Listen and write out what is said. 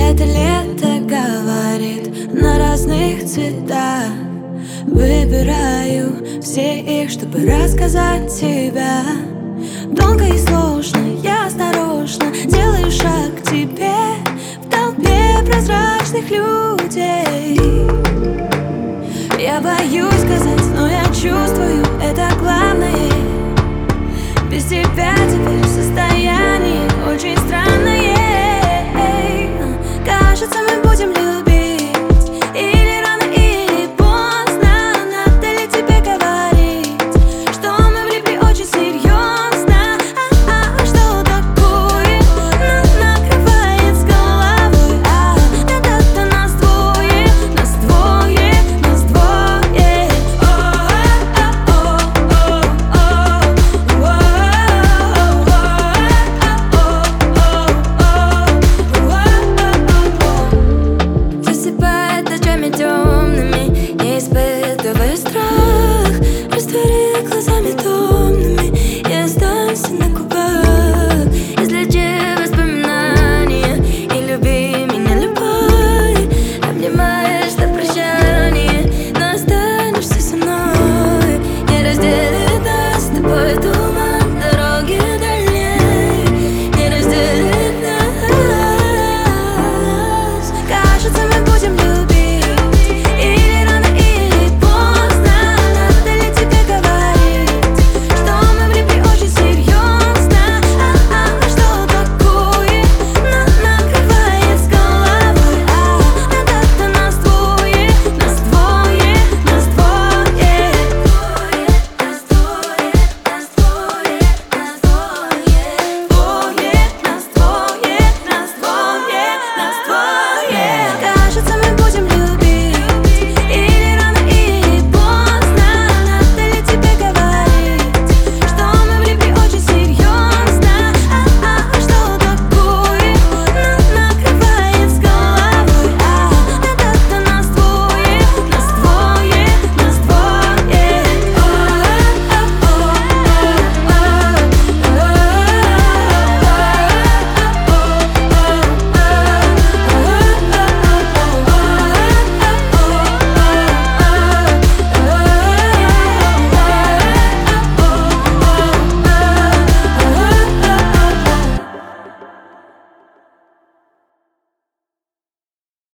Это лето говорит на разных цветах. Выбираю все их, чтобы рассказать тебя. Долго и сложно, я осторожно делаю шаг к тебе в толпе прозрачных людей. Я боюсь сказать, но я чувствую, это главное. Без тебя теперь состояние очень странное.